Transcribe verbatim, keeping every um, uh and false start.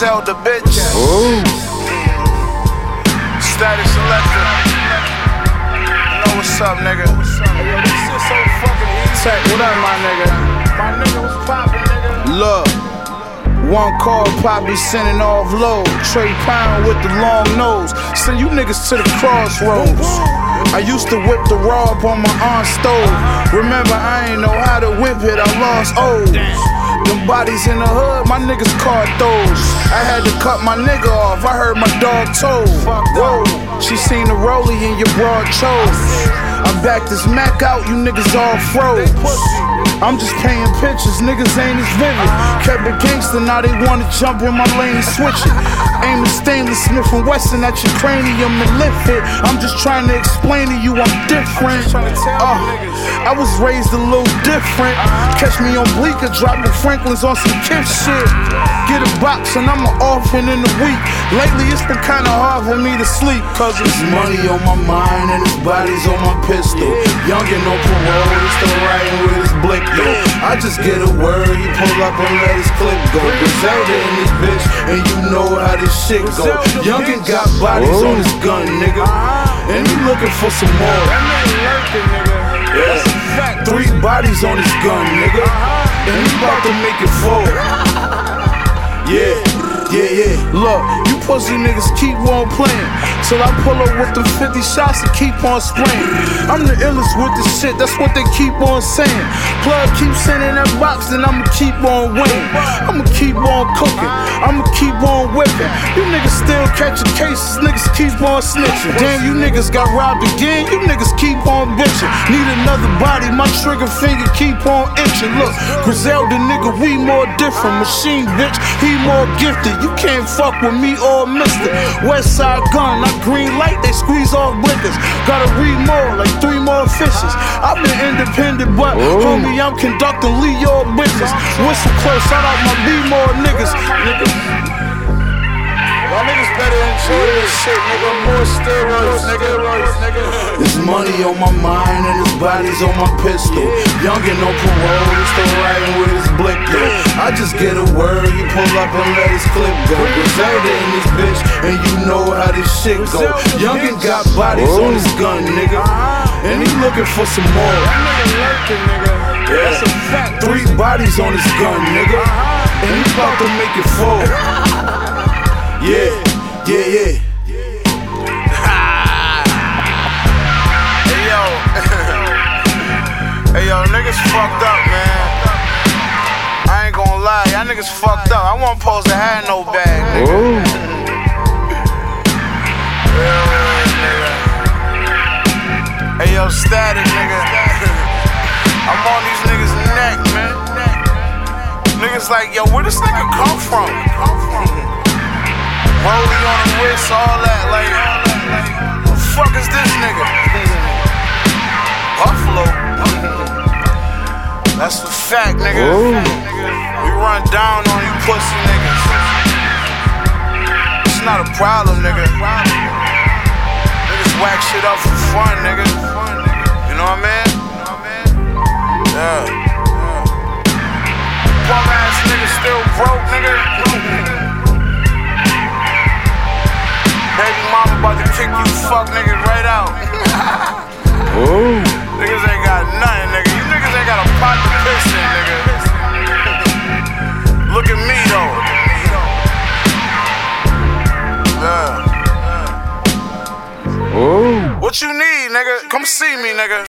Griselda, bitch. Ooh. Static Selector. You know what's up, nigga? Hey, yo, this shit so fucking easy. Tech, what up, my nigga? My nigga was poppin', nigga. Look, one call, Poppy sending off low. Trey Pound with the long nose. Send you niggas to the crossroads. I used to whip the raw up on my aunt's stove. Remember, I ain't know how to whip it, I lost O's. Them bodies in the hood, my niggas caught those. I had to cut my nigga off, I heard my dog told. Whoa, she seen the rollie in your broad chose. I backed this Mac out, you niggas all froze. I'm just painting pictures, niggas ain't as vivid. Kept it gangster, now they wanna jump in my lane and switch it. Aiming stainless Smith and Wesson at your cranium and lift it. I'm just trying to explain to you I'm different. Uh, I was raised a little different. Catch me on Bleecker, dropping Franklin's on some kid shit. Get a box and I'm off in a week. Lately it's been kinda hard for me to sleep, cause it's money on my mind and his body's on my pistol. Youngin' on parole, he's still riding with his blick, yo. I just get a word, he pull up and let his clip go. Griselda in this bitch, and you know how this shit go. Youngin' got bodies on his gun, nigga, and he looking for some more. Yeah. Three bodies on his gun, nigga, and he about to make it four. Yeah, yeah, yeah. Look, you pussy niggas keep on playing till I pull up with the fifty shots and keep on spraying. I'm the illest with the shit, that's what they keep on saying. Plug keep sending that box, then I'ma keep on winning. I'ma keep on cooking, I'ma keep on whipping. You niggas still catching cases, niggas keep on snitching. Damn, you niggas got robbed again, you niggas keep on bitching. Need another body, my trigger finger keep on itching. Look, Griselda nigga, we more different. Machine bitch, he more gifted. You can't fuck with me or mister. Westside gun, I green light, they squeeze off blinkers. Gotta read more, like three more fishes. I've been independent, but Ooh. homie, I'm conducting Leo business. Whistle close, shout out my B-more niggas. Niggas. Y'all niggas better enjoy this shit, nigga. More steroids, nigga. nigga. There's money on my mind and his body's on my pistol. Youngin' on parole, he's still riding with his blick, yo. I just get a word, he pull up and let his clip go. Griselda in this bitch, and you know how this shit go. Youngin' got bodies Whoa. on his gun, nigga, and he looking for some more. Yeah. That's a fact. Three bodies on his gun, nigga, and he about to make it four. Yeah, yeah, yeah. Hey yo, hey yo, niggas fucked up, man. I ain't gonna lie, y'all niggas fucked up. I wasn't supposed to have no bag, nigga. Hey yo, Static, nigga. I'm on these niggas' neck, man. Niggas like, yo, where this nigga come from? Rollie on the wrist, all that, like, who the fuck is this nigga? Buffalo. That's a fact, nigga. Ooh. We run down on you pussy niggas. It's not a problem, nigga. Niggas whack shit up for fun, nigga. You know what I mean? Yeah. Bum ass nigga still broke, nigga. Baby mama about to kick you fuck niggas right out. Ooh. Niggas ain't got nothing, nigga. You niggas ain't got a pot to piss in, nigga. Look at me, though. Yeah. Ooh. What you need, nigga? Come see me, nigga.